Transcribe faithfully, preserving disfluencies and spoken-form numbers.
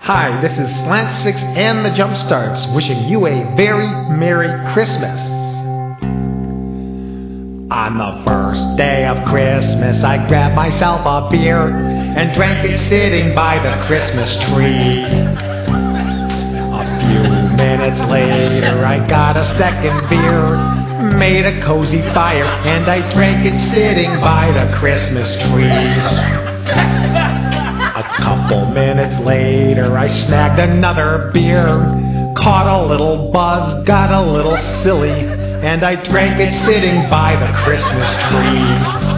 Hi, this is Slant Six and the Jumpstarts wishing you a very Merry Christmas. On the first day of Christmas, I grabbed myself a beer and drank it sitting by the Christmas tree. A few minutes later, I got a second beer, made a cozy fire, and I drank it sitting by the Christmas tree. A couple minutes later, I snagged another beer, caught a little buzz, got a little silly, and I drank it sitting by the Christmas tree.